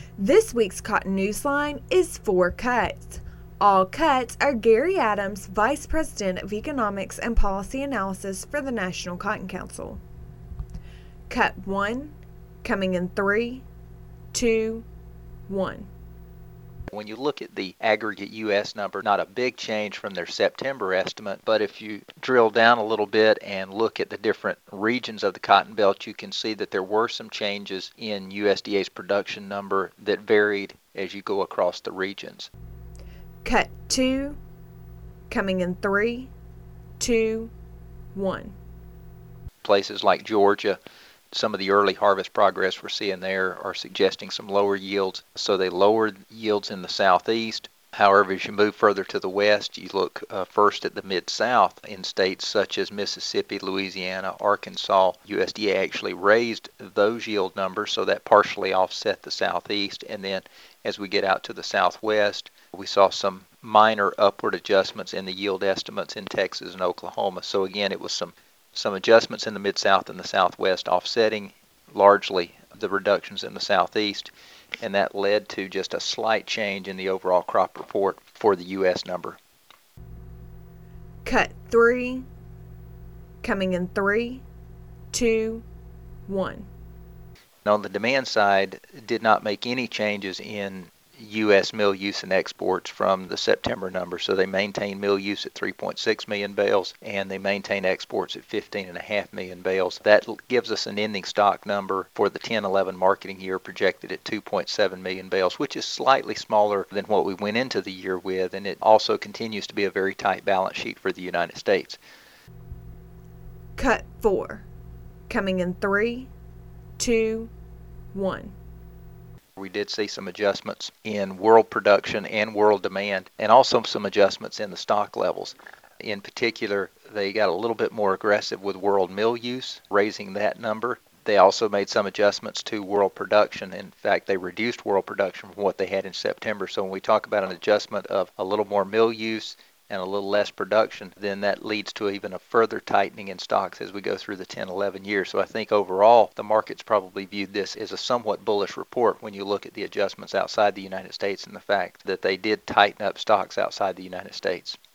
This week's Cotton Newsline is 4 cuts. All cuts are Gary Adams, Vice President of Economics and Policy Analysis for the National Cotton Council. Cut 1, coming in 3, 2, 1. When you look at the aggregate U.S. number, not a big change from their September estimate, but if you drill down a little bit and look at the different regions of the Cotton Belt, you can see that there were some changes in USDA's production number that varied as you go across the regions. Cut 2, coming in 3, 2, 1. Places like Georgia, some of the early harvest progress we're seeing there are suggesting some lower yields, so they lowered yields in the southeast. However, as you move further to the west, you look first at the mid-south in states such as Mississippi, Louisiana, Arkansas. USDA actually raised those yield numbers, so that partially offset the southeast. And then as we get out to the southwest, we saw some minor upward adjustments in the yield estimates in Texas and Oklahoma. So again, it was some adjustments in the mid-south and the southwest offsetting largely the reductions in the southeast, and that led to just a slight change in the overall crop report for the U.S. number. Cut 3, coming in 3, 2, 1. On the demand side, did not make any changes in U.S. mill use and exports from the September number, so they maintain mill use at 3.6 million bales and they maintain exports at 15.5 million bales. That gives us an ending stock number for the 10-11 marketing year projected at 2.7 million bales, which is slightly smaller than what we went into the year with, and it also continues to be a very tight balance sheet for the United States. Cut 4, coming in 3, 2, 1. We did see some adjustments in world production and world demand, and also some adjustments in the stock levels. In particular, they got a little bit more aggressive with world mill use, raising that number. They also made some adjustments to world production. In fact, they reduced world production from what they had in September. So when we talk about an adjustment of a little more mill use and a little less production, then that leads to even a further tightening in stocks as we go through the 10-11 years. So I think overall, the markets probably viewed this as a somewhat bullish report when you look at the adjustments outside the United States and the fact that they did tighten up stocks outside the United States.